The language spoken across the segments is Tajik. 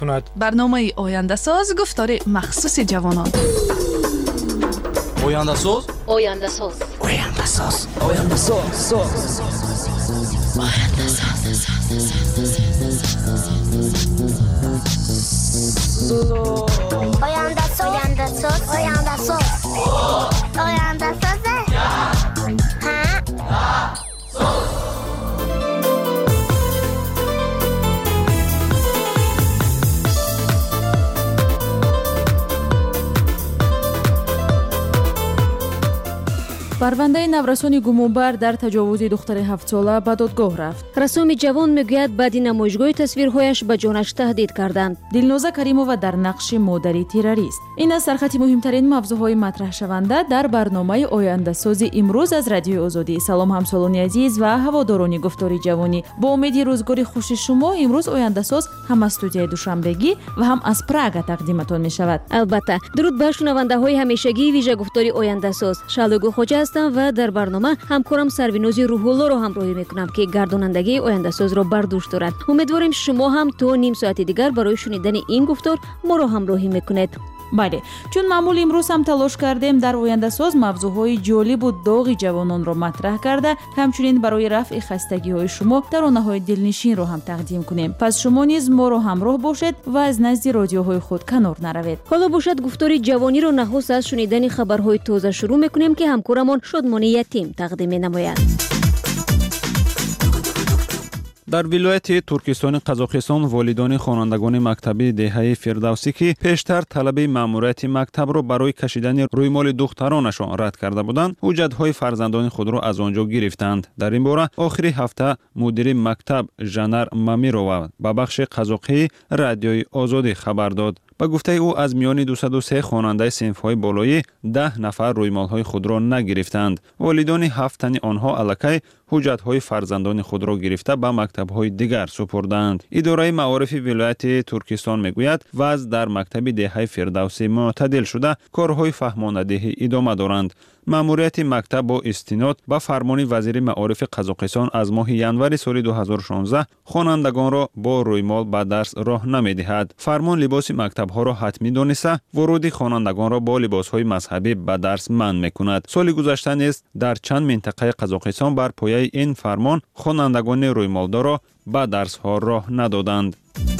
برنامه آینده ساز گفتار مخصوص جوانان. آینده ساز، آینده ساز، آینده ساز، آینده ساز، آینده ساز، آینده ساز، آینده ساز، آینده ساز. پرونده نورسان گمانبر در تجاوز دختر 7 ساله به دادگاه رفت. رسام جوان میگوید بعد نمایشگاه تصویرهایش به جانش تهدید کردند. دلنوزه کریمووا در نقش مادری تروریست. این از سرخط مهمترین موضوعهای مطرح شونده در برنامه آینده ساز امروز از رادیو آزادی. سلام همسالان عزیز و هواداران گفتار جوانی. با امید روزگار خوش شما امروز آینده ساز هم از استودیوی دوشنبگی و هم از پراگ تقدیمتان می شود. البته درود بر شنونده های همیشگی ویژه گفتار آینده ساز. شالوگو خوجا و در برنامه همکارم سروینوز روح‌الله رو همراهی میکنم که گردانندگی آینده ساز رو بر دوش دارد. امیدواریم شما هم تو نیم ساعت دیگر برای شنیدن این گفتار ما رو همراهی میکنید. بله، چون معمول امروز هم تلاش کردیم در آینده ساز موضوعهای جالب و داغ جوانان رو مطرح کرده، همچنین برای رفع خستگی های شما ترانه‌های دلنشین رو هم تقدیم کنیم. پس شما نیز ما رو همراه باشید و از نزد رادیوهای خود کنار نروید. حالا باشد گفتار جوانی رو نخست از شنیدن خبرهای تازه شروع میکنیم که همکارمان شادمانی یتیم تقدیم نماید. در ولایت ترکستان قزاقستان والدان خوانندگان مکتبی دهه فردوسی که پیشتر طلب ماموریت مکتب را برای کشیدن رویمال دخترانشان رد کرده بودند، حجت‌های فرزندان خود را از آنجا گرفتند. در این باره آخر هفته مدیر مکتب ژانر مامیرова به بخش قزاقی رادیوی آزادی خبر داد. با گفته او از میان 203 خواننده صنف‌های بالایی 10 نفر رویمال‌های خود را نگرفتند. والدان 7 تن آنها الکی حجت‌های فرزندان خود را گرفته به مکتب‌های دیگر سپردند. اداره معارف ولایت ترکستان میگوید وضع در مکتب دهه فردوسی معتدل شده، کارهای فهماندهی ادامه دارند. ماموریت مکتب با استناد به فرمان وزیر معارف قزاقستان از ماه ینور سال 2016 خوانندگان را با رویمال به درس راه نمی‌دهد. فرمان لباس مکتب‌ها را حتمی دانسته، ورود خوانندگان را با لباس‌های مذهبی به درس منع می‌کند. سال گذشته نیز در چند منطقه قزاقستان بر پایه این فرمان خوانندگان رویمالدار را به درس‌ها راه ندادند.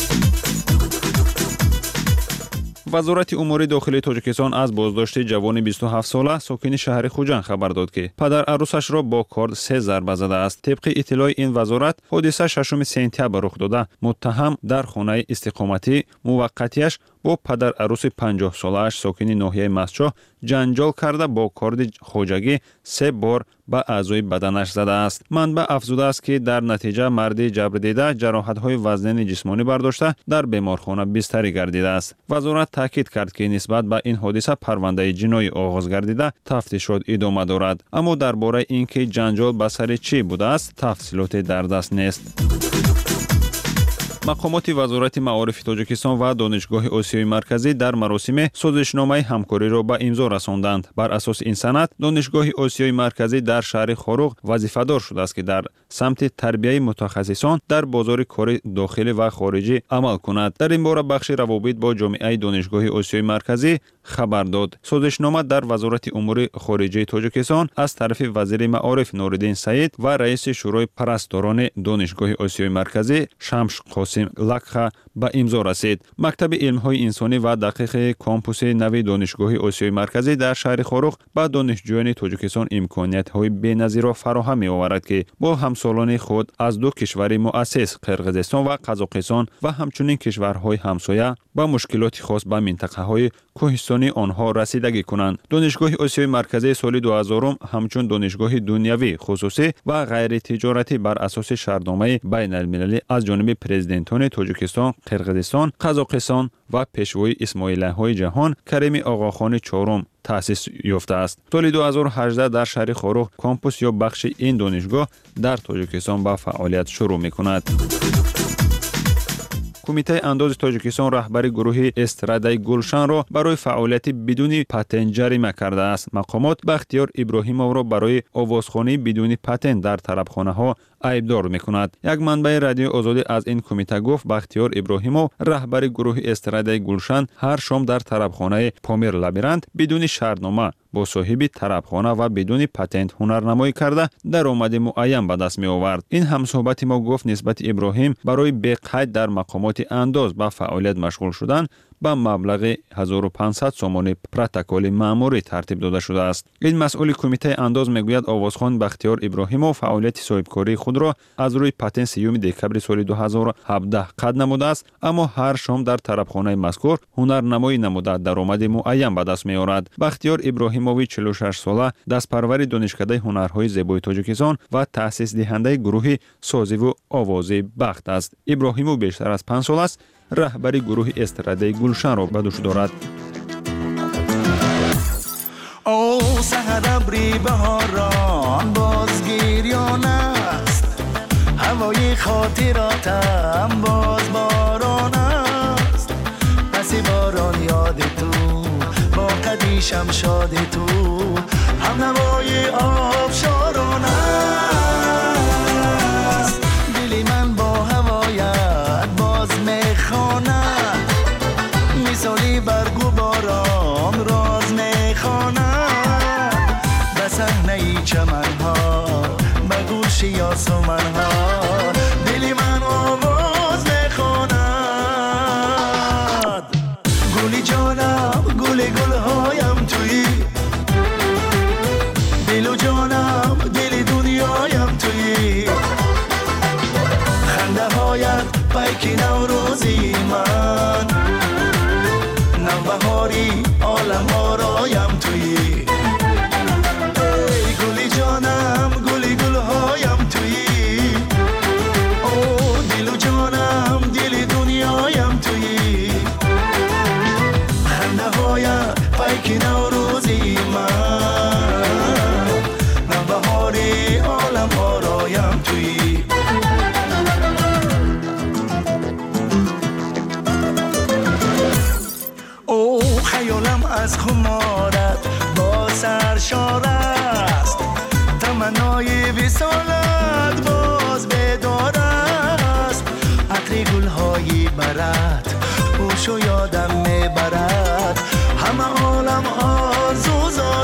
وزارت امور داخلی تاجیکستان از بازداشت جوان 27 ساله ساکن شهر خوجند خبر داد که پدر عروسش را با کارد 3 ضربه زده است. طبق اطلاع این وزارت حادثه 6 سپتامبر رخ داده. متهم در خانه استقامتی موقتیش با پدر عروس 50 ساله‌اش ساکن ناحیه مسجد جنجال کرده با کارد خوجگی 3 بار به اعضای بدنش زده است. منبع افزوده است که در نتیجه مرد جبر دیده جراحت‌های وزنی جسمانی برداشته در بیمارخانه بستری گردیده است. وزارت تاکید کرد که نسبت به این حادثه پرونده جنایی آغاز گردیده تفتیشات ادامه دارد، اما درباره اینکه جنجال به سر چی بوده است تفصیلاتی در دست نیست. مقامات وزارت معارف تاجیکستان و دانشگاه آسیای مرکزی در مراسم سازشنامه همکاری را به امضا رساندند. بر اساس این سند دانشگاه آسیای مرکزی در شهر خاروق وظیفه‌دار شده است که در سمت تربیت متخصصان در بازار کار داخلی و خارجی عمل کند. در این باره بخش روابط با جامعه دانشگاه آسیای مرکزی خبر داد. سازشنامه در وزارت امور خارجه تاجیکستان از طرف وزیر معارف نورالدین سعید و رئیس شورای پرستاران دانشگاه آسیای مرکزی شمش قاسم لکخه به امضا رسید. مکتب علم‌های انسانی و دقیق کامپوس نوی دانشگاه آسیای مرکزی در شهر خاروق به دانشجویان تاجیکستان امکانیت‌های بی‌نظیر را فراهم می‌آورد که با همسالان خود از دو کشور مؤسس قرقیزستان و قزاقستان و همچنین کشورهای همسایه با مشکلات خاص به منطقه‌های کوهستانی آنها رسیدگی کنند. دانشگاه آسیای مرکزی سال 2000 همچون دانشگاه دنیوی خصوصی و غیر تجارتی بر اساس شرطنامه بین‌المللی از جانب پرزیدنتان تاجیکستان، قرقیزستان، قزاقستان و پیشوای اسماعیلی‌های جهان کریم آقاخان چهارم تأسیس یافته است. سال 2018 در شهر خاروق کامپوس یا بخش این دانشگاه در تاجیکستان با فعالیت شروع می‌کند. کمیته انداز تاجیکستان رهبر گروه استرادای گلشن را برای فعالیت بدون پتنت جریمه کرده است. مقامات بختیار ابراهیمов را برای آوازخوانی بدون پتنت در طربخانه ها عیبدار میکند. یک منبع رادیو آزادی از این کمیته گفت بختیار ابراهیمov رهبر گروه استرادای گلشن هر شام در طربخانه پامیر لابیرنت بدون شرطنامه با صاحب طربخانه و بدون پتنت هنرنمایی کرده درآمد معین به دست می آورد. این همصحبت ما گفت نسبت ابراهیم برای بقید در مقامات انداز به فعالیت مشغول شدن با مبلغ 1500 سومانی پروتکل مأموری ترتیب داده شده است. این مسئول کمیته انداز میگوید آوازخوان بختیار ابراهیمov فعالیت صاحبکاری خود را از روی پتنت 3 دکبر سال 2017 قطع نموده است، اما هر شام در طربخانه مذکور هنرنمایی نموده درآمد معین به دست میآورد. بختیار ابراهیموی 46 ساله دستپرور دانشکده هنرهای زیبای تاجیکستان و تأسیس دهنده گروه سازی و آوازی بخت است. ابراهیمov بیشتر از 5 سال است رهبر گروه استرادای گلشن را به دوش دارد. او سحر ابری بهاران باز گریان است، هوای خاطراتم باز باران است، پس باران یاد تو با قدیشم شاد تو هم نوای آبشاران است، دلی من با هوایت باز میخواند، مثالی برگو باران راز میخواند، به صحنه چمنها به گوش یاسمنها دلی من آواز میخواند. گلی جانم گل گلهایم تویی، دل و جانم دل دنیایم تویی، خنده هایت پیک نوروزی من، نوبهاری عالم آرایم تویی، گلی جانم گلی گلهایم تویی، او دل و جانم دل دنیایم تویی، خنده هایت پیک نوروزی من، نوبهاری عالم آرایم تویی. او خیالم از خمارت با سرشار است، تمنای وصالت باز بیدار است، عطر گل‌های برات اوشو یادم میبرد، همه عالم آرزوزار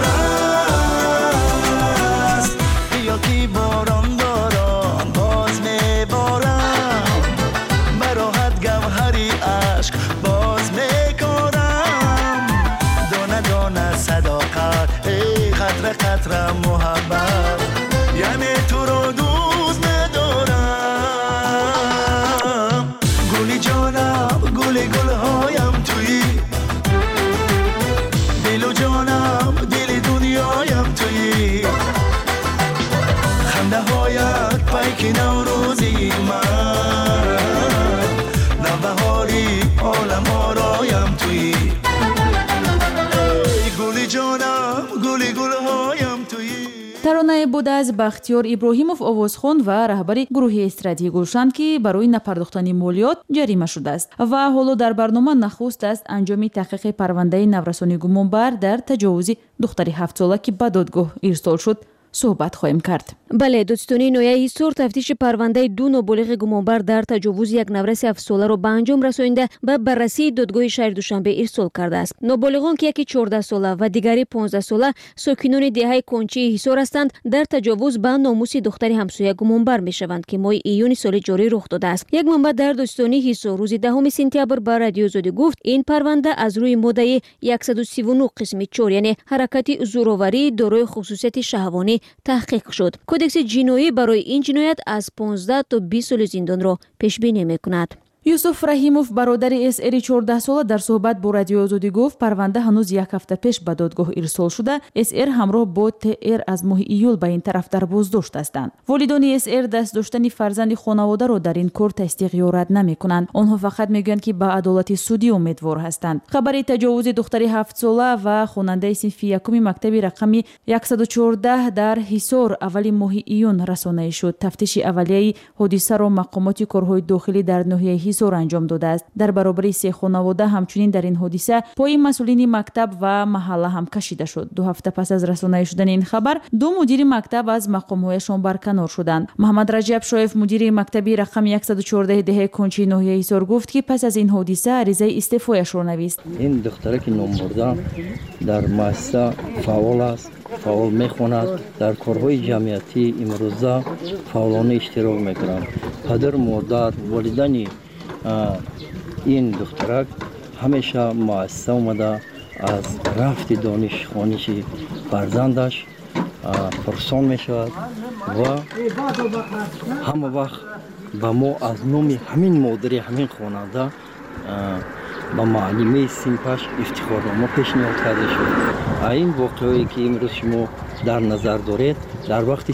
است، بیا که باران باران باز میبارم، براحت گوهری عشق باز میکارم، دانه دانه صداقت ای قطره قطره محبت، یعنی تو رو دوست ندارم. گلی جانم گلی گلهایم تویی، دل و جانم دل دنیایم تویی، خنده هایت پیک نوروزی من، نوبهاری عالم آرایم تویی، گلی جانم گلی گلهایم تویی. ترانه بود از بختیار ابراهیمov آوازخوان و رهبر گروه استرادای گلشن که برای نپرداختن مالیات جریمه شده است و حالا در برنامه نخست است انجام تحقیق پرونده نورسانی گمانبر در تجاوز دختری 7 ساله که به دادگاه ارسال شد صحبت خواهیم کرد. بله، دادستانی نویه هیسور تفتیش پرونده 2 نابالغ گمانبر در تجاوز یک نورس 7 ساله را به انجام رسانیده به بررسی دادگاه شهر دوشنبه ارسال کرده است. نابالغان که یکی 14 ساله و دیگری 15 ساله ساکنان دهه کنچی هیسور هستند، در تجاوز به ناموس دختری همسایه گمانبر میشوند که ماه ایون سال جاری رخ داده است. یک منبع در دادستانی هیسور روز 10 سپتامبر به رادیو آزادی گفت این پرونده از روی ماده 139 قسم 4 یعنی حرکت زورآوری دارای خصوصیت شهوانی تحقیق شد. کدکس جنایی برای این جنایت از 15 تا 20 سال زندان را پیش بینی میکند. یوسف رحیموف برادر SR 14 ساله در صحبت با رادیو آزادی گفت پرونده هنوز یک هفته پیش به دادگاه ارسال شده. SR همراه با TR از ماه ایول به این طرف در بازداشت هستند. والدان SR دست داشتن فرزند خانواده را در این کار تصدیق یا رد نمی‌کنند. آنها فقط میگویند که به عدالت سودی امیدوار هستند. خبر تجاوز دختری 7 ساله و خواننده صنف یکم مکتب رقم 114 در حصار اول ماه ایون رسانه شد. تفتیش اولیه حادثه را مقامات کارهای داخلی در ناحیه ҳисор анҷом додааст. дар баробари се хонавода ҳамчунин дар ин ҳодиса пои масъулини мактаб ва маҳалла ҳам кашида шуд. 2 ҳафта пас аз расонаӣ шудани ин хабар 2 мудири мактаб аз мақомҳояшон барканор шуданд. Маҳаммад Раҷаб Шоев, мудири мактаби рақами 114 деҳаи Кончии ноҳияи Ҳисор гуфт, ки пас аз ин ҳодиса аризаи истеъфояшро навист. ин духтараки номбурда дар муассиса фаъол аст, фаъол мехонад, дар корҳои ҷамъиятӣ имрӯза фаъолона иштирок мекунад. падар модар волидани ин духтарак ҳамеша муассиса омада аз рафти донишхониши фарзандаш пурсон мешавад ва ҳама вақт ба мо аз номи ҳамин модари ҳамин хонада ба муаллимаи синфаш ифтихорнома пешниҳод карда шуд. ин воқеое ки имрӯз шумо дар назар доред дар вақти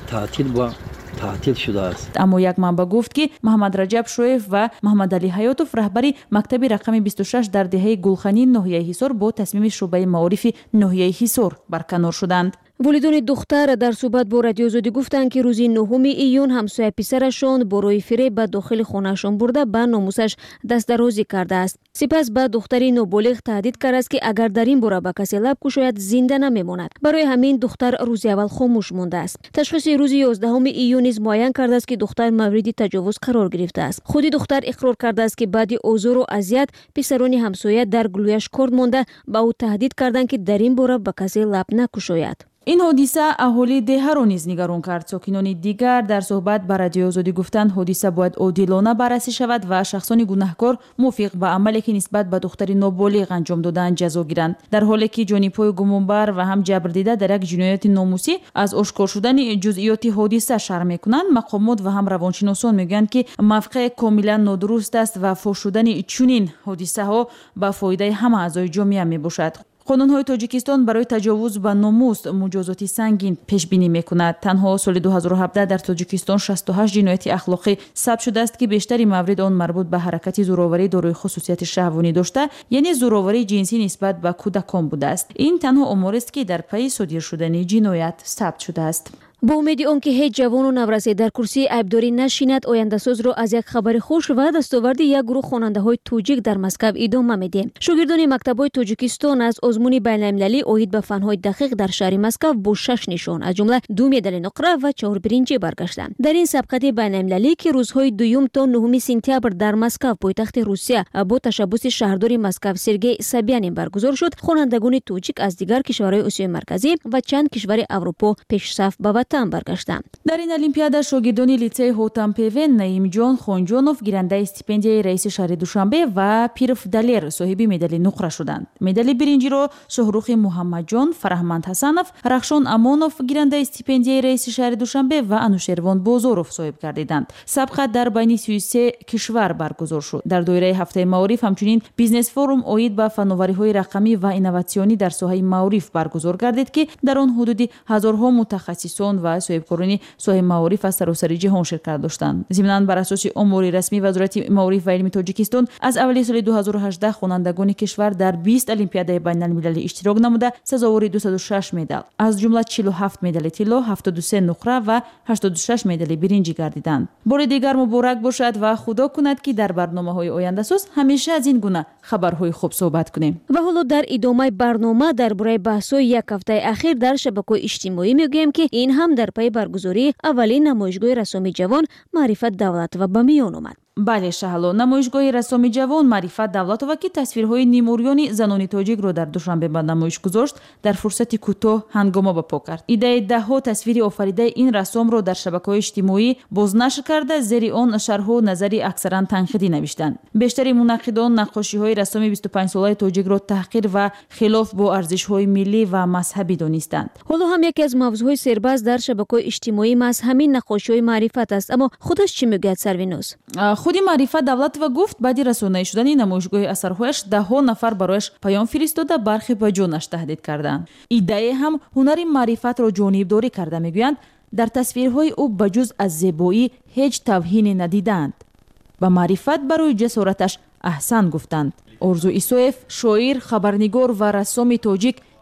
таътил шудааст. аммо як манба гуфт, ки Маҳаммад Раҷаб Шоев ва Маҳаммадалӣ Ҳаётов, раҳбари мактаби рақами 26 дар деҳаи Гулхани ноҳияи Ҳисор, бо тасмими шуъбаи маорифи ноҳияи Ҳисор барканор шуданд. волидони духтар дар суҳбат бо Радиои Озодӣ гуфтанд, ки рӯзи 9 июн ҳамсоя писарашон бо роҳи фиреб ба дохили хонаашон бурда ба номусаш дастдарозӣ кардааст. сипас ба духтари ноболиғ таҳдид кардааст, ки агар дар ин бора ба касе лаб кушояд зинда намемонад. барои ҳамин духтар рӯзи аввал хомӯш мондааст. ташхиси рӯзи 11 июн низ муайян кардааст, ки духтар мавриди таҷовуз қарор гирифтааст. худи духтар иқрор кардааст, ки баъди озору азият писарони ҳамсоя дар гулӯяш корд монда ба ӯ таҳдид карданд, ки дар ин бора ба касе лаб накушояд. ин ҳодиса аҳолии деҳаро низ нигарон кард. сокинони дигар дар суҳбат ба Радиои Озодӣ гуфтанд, ҳодиса бояд одилона баррасӣ шавад ва шахсони гунаҳкор мувофиқ ба амале ки нисбат ба духтари ноболиғ анҷом доданд ҷазо гиранд. дар ҳоле ки ҷонибҳои гумонбар ва ҳам ҷабрдида дар як ҷинояти номусӣ аз ошкор шудани ҷузъиёти ҳодиса шарҳ мекунанд, мақомот ва ҳам равоншиносон мегӯянд, ки мавқеъ комилан нодуруст аст ва фош шудани чунин ҳодисаҳо ба фоидаи ҳама аъзои ҷомеа мебошад. қонунҳои Тоҷикистон барои таҷовуз ба номус муҷозоти сангин пешбинӣ мекунад. танҳо соли 2017 дар Тоҷикистон 68 ҷинояти ахлоқӣ сабт шудааст, ки бештари маврид он марбут ба ҳаракати зӯроварӣ дорои хусусияти шаҳвонӣ дошта, яъне зӯроварии ҷинсӣ нисбат ба кӯдакон будааст. ин танҳо оморест, ки дар пайи содир шудани ҷиноят сабт шудааст. бо умеди он ки ҳеҷ ҷавону наврасе дар курсии айбдорӣ нашинад, ояндасозро аз як хабари хуш ва дастоварди як гурӯҳ хонандаҳои тоҷик дар Москав идома медиҳем. шогирдони мактабҳои Тоҷикистон аз озмуни байналмилалӣ оид ба фанҳои дақиқ дар шаҳри Москав бо 6 нишон, аз ҷумла 2 медали нуқра ва 4 биринҷӣ баргаштанд. дар ин сабқати байналмилалӣ, ки рӯзҳои 2 то 9 сентябр дар Москав, пойтахти Русия, бо ташаббуси шаҳрдори Москав Сергей Собянин баргузор шуд, хонандагони тоҷик аз дигар кишварҳои Осиёи марказӣ ва чанд кишвари Аврупо пешсаф ба ватан баргаштанд. дар ин олимпиада шогирдони лицеи Ҳотампевен Наимҷон Хонҷонов гирандаи стипендияи раиси шаҳри Душанбе ва Пиров Далер соҳиби медали нуқра шуданд. медали биринҷиро Шоҳрухи Муҳаммаҷон, Фараҳманд Ҳасанов, Рахшон Амонов гирандаи стипендияи раиси шаҳри Душанбе ва Анушервон Бозоров соҳиб гардиданд. сабқа дар байни 33 кишвар баргузор шуд. дар доираи ҳафтаи маориф ҳамчунин бизнес форум оид ба фанновариҳои рақамӣ ва инноватсионӣ дар соҳаи маориф баргузор гардид, ки дар он ҳудуди ҳазорҳо мутахассисон ва соҳибкорони соҳаи маориф аз саросари ҷаҳон ширкат доштанд. зимнан бар асоси омори расмии Вазорати маориф ва илми Тоҷикистон, аз аввали соли 2018 хонандагони кишвар дар 20 олимпиадаи байналмилалӣ иштирок намуда сазовори 206 медал, аз ҷумла 47 медали тилло, 73 нуқра ва 86 медали биринҷӣ гардиданд. бори дигар муборак бошад ва худо кунад, ки дар барномаҳои ояндасоз ҳамеша аз ин гуна хабарҳои хуб суҳбат кунем. ва ҳоло дар идомаи барнома дар бораи баҳсҳои як ҳафтаи ахир дар шабакаҳои иҷтимоӣ мегӯем, ки ин ҳам дар пайи баргузории аввалин намоишгоҳи рассоми ҷавон Маърифат Давлатова ба миён омад. бале шаҳло, намоишгоҳи рассоми ҷавон Маърифат Давлатова, ки тасвирҳои нимӯриёни занони тоҷикро дар Душанбе ба намоиш гузошт, дар фурсати кӯтоҳ ҳангома барпо кард. идеяи даҳҳо тасвири офаридаи ин рассомро дар шабакаҳои иҷтимоӣ бознашр карда, зери он шарҳу назари аксаран танқидӣ навиштанд. бештари мунаққидон наққошиҳои рассоми 25-солаи тоҷикро таҳқир ва хилоф бо арзишҳои миллӣ ва мазҳабӣ донистанд. ҳоло ҳам яке аз мавзӯъҳои сербаст дар шабакаҳои иҷтимоӣ маҳз ҳамин наққошиҳои Маърифат аст. аммо худаш чӣ мегӯяд Сарвинуз? худи Маърифат Давлатова гуфт, баъди расонаӣ шудани намоишгоҳи асарҳояш даҳҳо нафар барояш паём фиристода бархи ба ҷонаш таҳдид карданд. идае ҳам ҳунари маърифатро ҷонибдорӣ карда, мегӯянд дар тасвирҳои ӯ ба ҷуз аз зебоӣ ҳеҷ тавҳине надиданд. ба Маърифат барои ҷасораташ аҳсан гуфтанд. Орзу Исоев, шоир, хабарнигор ва рассоми тоҷик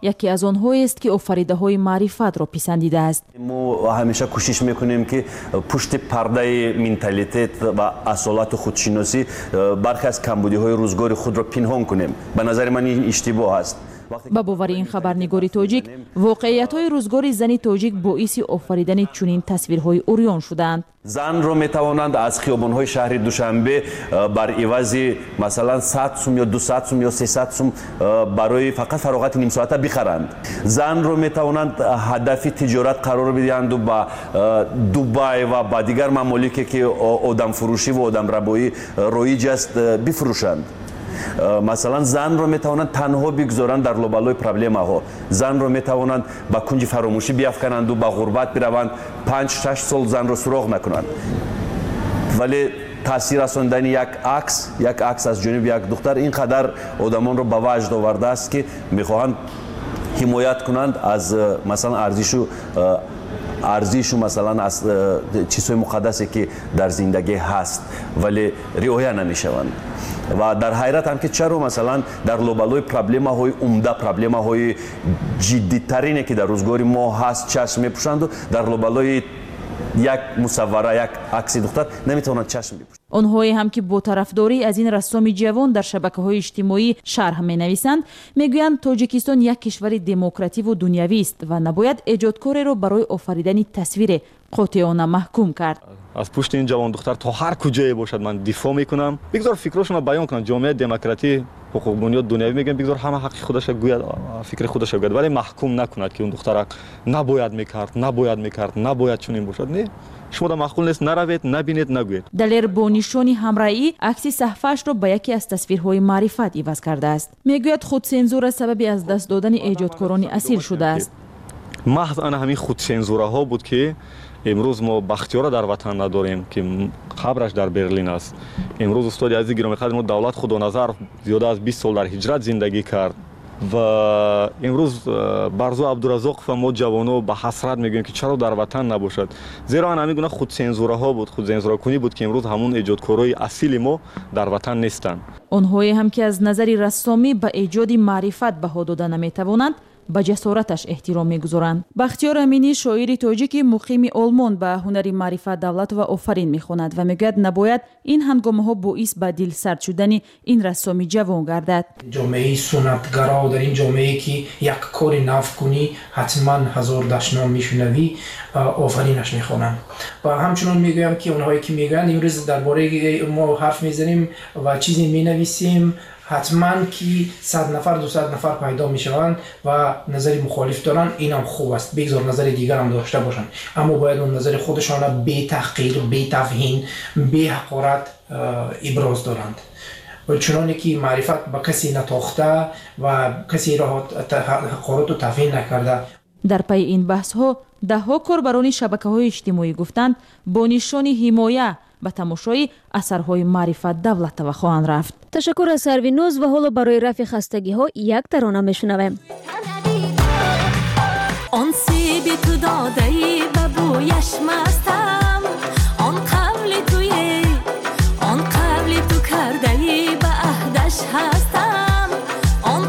یکی از آنهایی که آفریده‌های معرفت را پسندیده است. ما همیشه کوشش میکنیم که پشت پرده منتالیته و اصالت خودشناسی برخی از کمبودی‌های روزگار خود را پنهان کنیم. به نظر من این اشتباه است. با باور این خبرنگار تاجیک، واقعیت‌های روزگار زن تاجیک باعث آفریدن چنین تصویرهای اوریان شدند. زن را میتوانند از خیابان‌های شهر دوشنبه بر عوض مثلا 100 سوم یا 200 سوم یا 300 سوم برای فقط فراغت نیم ساعته بخرند. زن را میتوانند هدف تجارت قرار بدهند و با دبی و با دیگر ممالکی که آدم فروشی و آدم ربایی رایج است بفروشند. مثلا زن رو میتوانند تنها بگذارند در لابلای پرابلم ها. زن رو میتوانند با کنج فراموشی بیافکنند و با غربت بروند 5-6 سال زن رو سراغ نکنند. ولی تاثیر رساندن یک عکس از جانب یک دختر اینقدر آدمان رو به وجد آورده است که میخواهند حمایت کنند از مثلا ارزش مثلا از چیزهای مقدسی که در زندگی هست ولی رعایت نمیشوند. و در حیرت هم که چرا مثلا در لابلای پرابلم‌های عمده، پرابلم‌های جدی‌ترینی که در روزگار ما هست چشم می‌پوشند و در لابلای یک مصوره، یک عکس دختر نمیتونند چشم بپوشند. آنهایی هم که با طرفداری از این رسام جوان در شبکه‌های اجتماعی شرح می‌نویسند میگویند تاجیکستان یک کشور دموکراتیک و دنیوی است و نباید ایجادکاری را برای آفریدن تصویر قاطعانه محکوم کرد. از پشت این جوان دختر تا هر کجایی باشد من دفاع میکنم. بگذار فکرشون رو بیان کنن. جامعه دموکراتی حقوق بنیاد دنیوی میگن بگذار همه حق خودش رو گوید، فکر خودش رو گوید، ولی محکوم نکند که اون دختر نباید میکرد، نباید چنین باشد. نه، شما دا معقول نیست نروید، نبینید، نگوید. دلیر با نشانی همراهی عکس صفحه‌اش را با یکی از تصویرهای معرفت عوض کرده است. میگوید خود سنزور سبب از دست دادن ایجادکاران اصیل شده است. محض آن همین خود سنزوره ها بود که امروز ما بختیار در وطن نداریم که قبرش در برلین است. امروز استاد عزیز گرامی قدر ما دولت خدا نظر زیاده از 20 سال در هجرت زندگی کرد و امروز برزو عبدالرزاق و ما جوانو به حسرت میگیم که چرا در وطن نباشد. زیرا همین گونه خود سنزوره ها بود، خود سنزوره کنی بود که امروز همون ایجادکارای اصیل ما در وطن نیستند. آنهایی هم که از نظر رسامی به ایجاد معرفت بها داده نمیتوانند با جسارتش احترام می‌گذارند. بختیار امینی شاعر تاجیک مقیم آلمان به هنر معرفت دولت و آفرین می‌خواند و میگوید نباید این هنگامه‌ها باعث به دل سرد شدن این رسام جوان گردد. جامعه سنتگرا در این جامعه که یک کار نو کنی حتما هزار دشنام میشنوی آفرینش می‌خوانند. و همچنان میگویم که اونهایی که میگن امروز درباره ما حرف میزنیم و چیزی مینویسیم حتما که 100 نفر 200 نفر پیدا میشوند و نظری مخالف دارن، اینم خوب است. بگذار نظر دیگر هم داشته باشن، اما باید اون نظر خودشان بی تحقیر، بی توهین، بی حقارت ابراز دارند. و چنانه که معرفت با کسی نتاخته و کسی را حقارت و توهین نکرده. در پی این بحث ها ده ها کاربران شبکه‌های اجتماعی گفتند با نشان حمایت به تماشای اثرهای معرفت دولت و خواهند رفت. تشکر از سروینوز و حالا برای رفع خستگی ها یک ترانه میشنویم. آن سیبی تو داده‌ای و بویش مستم، آن قولی تو کرده‌ای به عهدش هستم، آن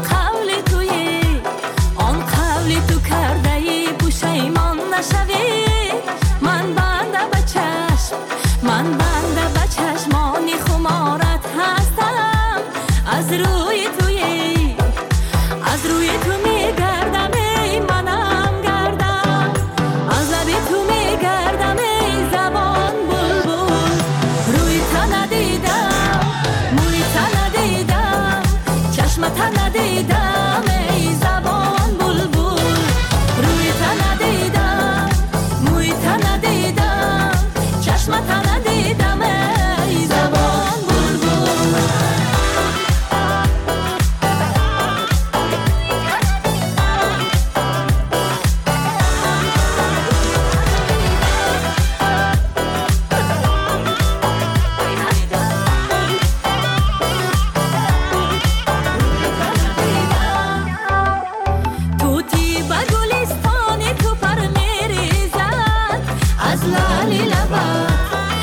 قولی تو کرده‌ای پشیمان نشوی. من بنده به چشمانی خمارت هستم، از روی تو میگردم ای منم گردم، از لب تو میگردم ای زبان بلبل. روی تا ندیدم، موی تا ندیدم، چشم تا ندیدم ای زبان بلبل. روی تا ندیدم، موی تا ندیدم، چشم تا ندیدم ای زبان بلبل. توتی به گلستانی تو پر میریزد، از لالی لبت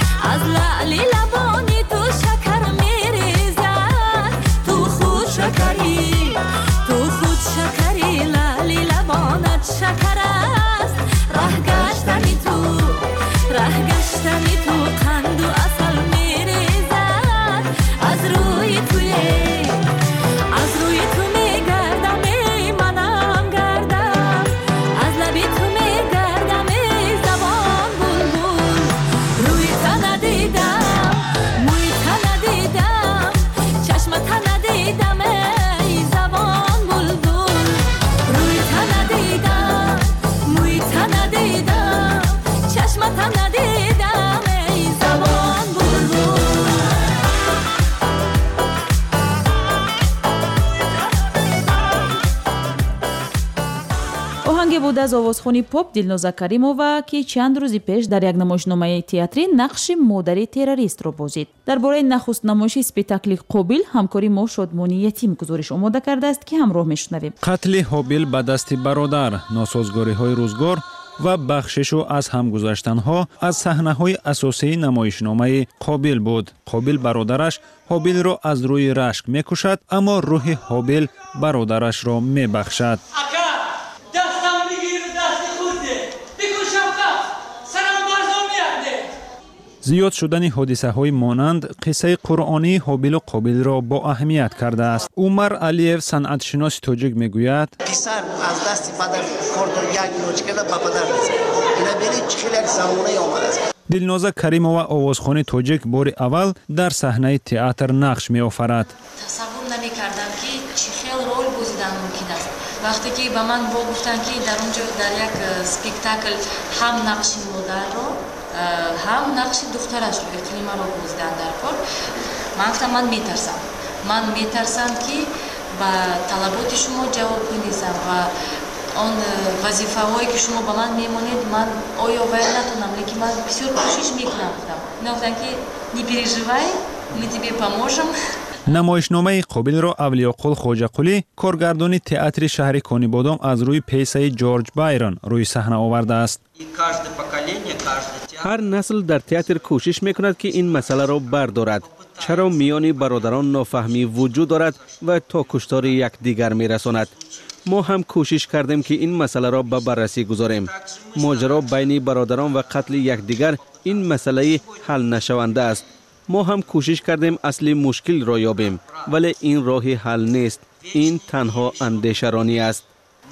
буд аз овозхони поп Дилноза Каримова, ки чанд рӯзи пеш дар як намоишномаи театрӣ нақши модари террористро бозид. дар бораи нахуст намоиши спектакли Қобил ҳамкори мо Шодмони Ятим гузориш омода кардааст, ки ҳамроҳ мешунавем. қатли Ҳобил ба дасти бародар, носозгориҳои рӯзгор ва бахшишу аз ҳамгузаштанҳо аз саҳнаҳои асосии намоишномаи Қобил буд. Қобил бародараш Ҳобилро аз рӯи рашк мекушад, аммо рӯҳи Ҳобил бародарашро мебахшад. зиёд шудани ҳодисаҳои монанд қиссаи қуръонии Ҳобилу Қобилро бо аҳамият кардааст. Умар Алиев, санъатшиноси тоҷик мегӯяд: писар аз дасти падар кордор як ночкада ба падар мезад. Ина бинед чӣ хеле замонаи омадааст. Дилноза Каримова овозхони тоҷик бори аввал дар саҳнаи театр нақш меофарад. тасаввур намекардам ки чӣ хел рол бозидан мумкин аст. вақте ки ба ман гуфтанд ки дар онҷо дар як спектакл ҳам нақши модарро ҳам нақши духтарашро иқлимаро бозидан дар кор, ман гуфтам ман метарсам ки ба талаботи шумо ҷавоб кунисам ва он вазифаҳое ки шумо ба ман мемонед ман оё вай натонам, лекин ман бисёр кӯшиш мекунам. гуфтам ки не переживай, мы тебе поможем. намоишномаи Қобилро Авлиёқул Хоҷақулӣ, коргардони театри шаҳри Конибодом аз рӯи песаи Ҷорҷ Байрон рӯи саҳна овардааст. ҳар насл дар театр кӯшиш мекунад ки ин масъаларо бардорад. чаро миёни бародарон нофаҳмӣ вуҷуд дорад ва то куштори якдигар мерасонад. мо ҳам кӯшиш кардем ки ин масъаларо ба баррасӣ гузорем. моҷаро байни бародарон ва қатли якдигар ин масъалаи ҳалнашаванда аст. мо ҳам кӯшиш кардем асли мушкилро ёбем, вале ин роҳи ҳал нест. ин танҳо андешаронӣ аст.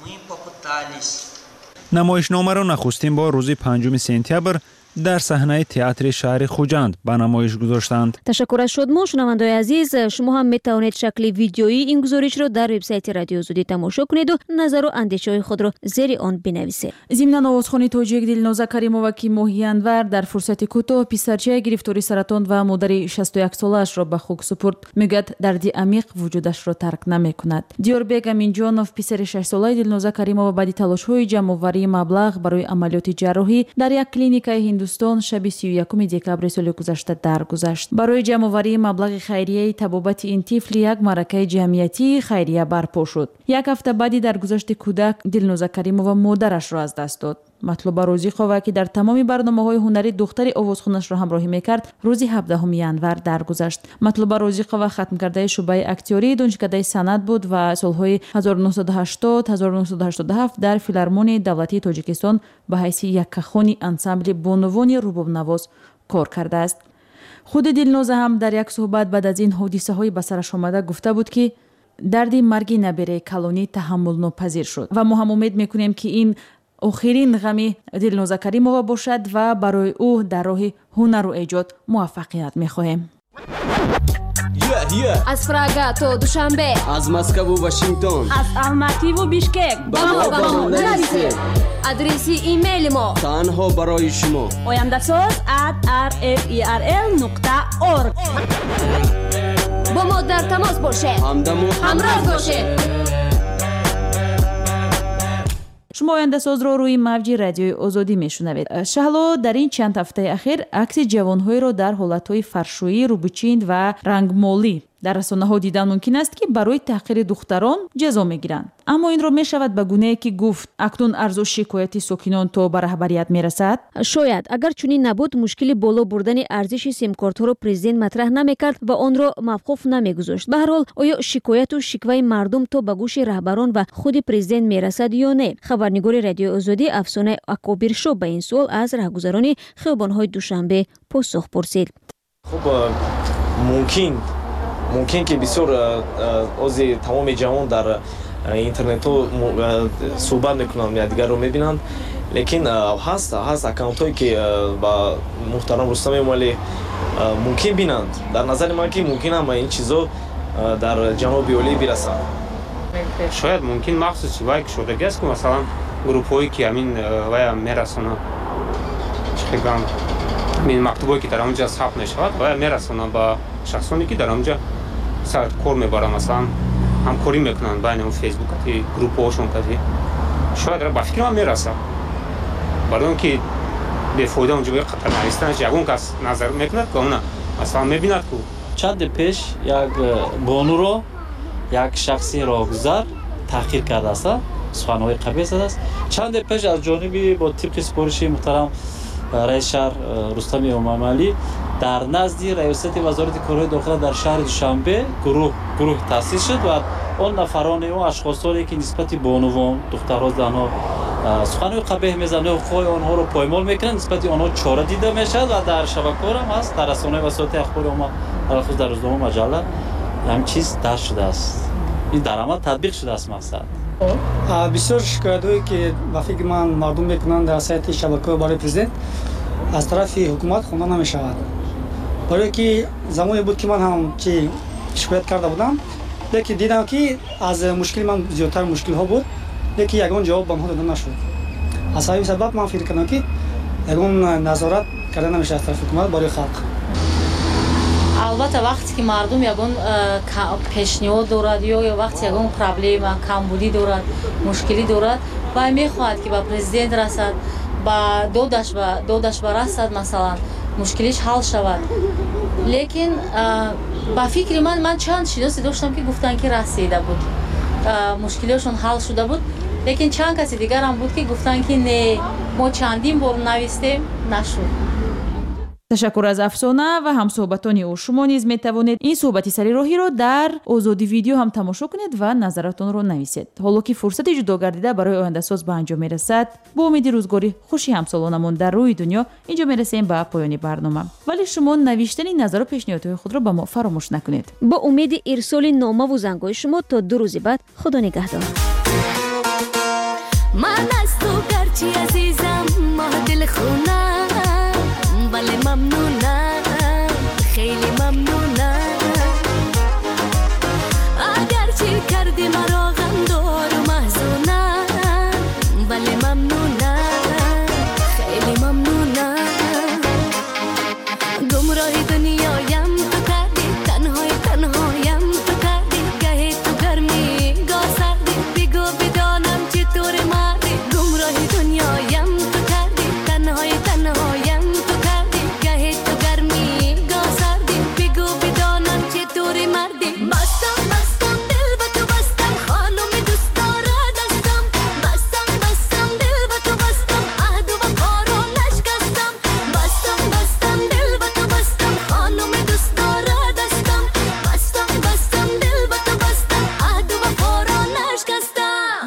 намоишномаро нахустин бор рӯзи 5 сентябр дар саҳнаи театри шаҳри Хуҷанд ба намоиш гузоштанд. ташаккур аз шодмон. шунавандаи азиз, шумо ҳам метавонед шакли видеои ин гузоришро дар вебсайти Радиои Озодӣ тамошо кунеду назару андешаҳои худро зери он бинависед. зимнан овозхони тоҷик Дилноза Каримова, ки моҳи январ дар фурсати кӯтоҳ писарчаи гирифтори саратон ва модари 61-солаашро ба хук супурд, мегӯяд дарди амиқ вуҷудашро тарк намекунад. Диёрбек Аминҷонов, писари 6-солаи Дилноза Каримова, баъди талошҳои ҷамъоварии маблағ барои амалиёти ҷарроҳӣ дар як клиникаи Ҳиндустон шаби 31 декабри соли гузашта даргузашт. барои ҷамъоварии маблағи хайрияи табобати ин тифл як маъракаи ҷамъиятии хайрия барпо шуд. як ҳафта баъди даргузашти кӯдак, Дилноза Каримова модарашро аз даст дод. Матлуба Розиқова, ки дар тамоми барномаҳои ҳунарӣ духтари овозхонашро ҳамроҳӣ мекард, рӯзи 17 январ даргузашт. Матлуба Розиқова хатмкардаи шуъбаи актёрии донишкадаи санъат буд ва солҳои 1980-1987 дар филармонияи давлатии Тоҷикистон ба ҳайси яккахони ансамбли бонувони рубобнавоз кор кардааст. худи Дилноза ҳам дар як суҳбат баъд аз ин ҳодисаҳои ба сараш омада гуфта буд, ки дарди марги набераи калонӣ таҳаммулнопазир шуд ва мо ҳам умед мекунем, ки ин охирин ғами Дилноза Каримова бошад ва барои ӯ дар роҳи ҳунару эҷод муваффақият мехоҳем. аз Прага то Душанбе, аз Москву Вашингтон, аз Алмативу Бишкек ба мо нависед. адреси имейли мо танҳо барои шумо oyandasоз@rferl.org. бо мо дар тамос бошед, ҳамроҳ бошед. шумо ояндасозро рӯи мавҷи Радиои Озодӣ мешунавед. Шаҳло дар ин чанд ҳафтаи ахир акси ҷавонҳоеро дар ҳолатҳои фаршӯӣ, рӯбичинд ва рангмолӣ дар расонаҳо дидан мумкин аст, ки барои таҳқири духтарон ҷазо мегиранд. аммо инро мешавад ба гунае, ки гуфт акнун арзу шикояти сокинон то ба раҳбарият мерасад. шояд агар чунин набуд, мушкили боло бурдани арзиши симкортҳоро президент матраҳ намекард ва онро мавқуф намегузошт. ба ҳар ҳол, оё шикояту шикваи мардум то ба гӯши раҳбарон ва худи президент мерасад ё не? хабарнигори Радиои Озодӣ Афсона Акобиршо ба ин суол аз раҳгузарони хиёбонҳои Душанбе посух пурсид. хуб мумкин ки бисёр ози тамоми ҷавон дар интернетҳо суҳбат мекунанд, якдигарро мебинанд, лекин ҳаст аккаунтҳое ки ба муҳтарам Рустам Эмомалӣ мумкин бинанд. дар назари ман ки мумкин ам ин чизо дар ҷаноби олӣ бирасанд. шояд мумкин махсуси вай шудагӣ аст ки масалан группҳое ки ҳамин вая мерасонанд, чихегам ин мактубое ки дар онҷа сабт мешавад, вая мерасонанд ба шахсоне ки дар онҷа кор мебаранд, масалан ҳамкорӣ мекунанд байни он фейсбук группаҳошон кади шояд ба фикр ман мерасад барои он ки бефоида онҷои наистанаш ягон кас назар мекунад ки она масалан мебинад ку чанде пеш як бонуро як шахси роҳгузар таҳқир кардааст суханҳои қабеҳ задааст чанде пеш аз ҷониби бо тибқи супориши муҳтарам раис шаҳр рустами эмомалӣ дар назди раёсати вазорати корҳои дохила дар шаҳри душанбе гурӯҳ таъсис шуд ва он нафарони он ашхосоне ки нисбати бонувон духтарҳо занҳо суханҳои қабеҳ мезананд ҳуқуқҳои онҳоро поймол мекунанд нисбати онҳо чора дида мешавад ва дар шабакаҳо ҳам ҳаст дар расонаи васоити ахбори омма алахус дар рӯзнома маҷалла ҳамин чиз дард шудааст ин дар амал татбиқ шудааст мақсад бисёр шикоятҳое ки ба фикри ман мардум мекунанд дар сайти шабакаҳои барои президент аз тарафи ҳукумат хонда намешавад барое ки замоне буд ки ман ҳам чи шикоят карда будам лекин дидам ки аз мушкили ман зиёдтар мушкилҳо буд лекин ягон ҷавоб ба онҳо дода нашуд аз ҳамин сабаб ман фикр кардам ки ягон назорат карда намешавад аз тарафи ҳукумат барои халқ албатта вақте ки мардум ягон пешниҳод дорад ё вақте ягон проблема камбудӣ дорад мушкилӣ дорад вай мехоҳад ки ба президент расад ба додаш ба расад масалан мушкилиш ҳал шавад лекин ба фикри ман чанд шиносе доштам ки гуфтанд ки расида буд мушкилиҳошон ҳал шуда буд лекин чанд каси дигарам буд ки гуфтанд ки не мо чандин бор навистем нашуд ташаккур аз Афсона ва ҳамсуҳбатони ӯ. Шумо низ метавонед ин суҳбати сарироҳиро дар озоди видео ҳам тамошо кунед ва назаратонро нависед. ҳоло ки фурсати ҷудо гардида барои ояндасоз ба анҷом мерасад, бо умеди рӯзгори хуши ҳамсолонамон дар рӯи дунё инҷо мерасем ба поёни барнома. Вале шумо навиштани назару пешниҳодҳои худро ба мо фаромӯш накунед. бо умеди ирсоли номаву зангҳои шумо то 2 рӯзи баъд худо нигаҳдор. ман аз ту гарчи азизам моҳ дилхунам вале мамнунам хеле мамнунам агарчи карди маро ғамдору маҳзунам вале мамнунам хеле мамнунам гумроҳи дунёям ту карди танҳоям ту карди гаҳе ту гармӣ гоҳ сарди бигӯ бидонам чӣ тури марди гумроҳи дунёям ту карди танҳоям ту карди гаҳе ту гармӣ гоҳ сарди бигӯ бидонам чӣ тури марди бастам дил ба ту бастам хонуми дӯстдора дастам бастам дил ба ту бастам аҳду вафоро нашкастам бастам дил ба ту бастам хонуми дӯстдора дастам бастам дил ба ту бастам аҳду вафоро нашкастам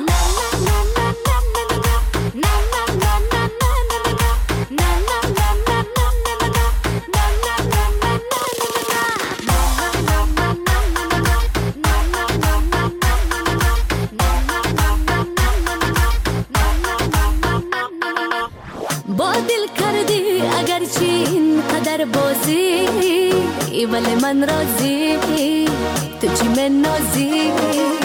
бо дил карди агарчи ин қадар бозӣ вале ман розӣ ту чӣ менозӣ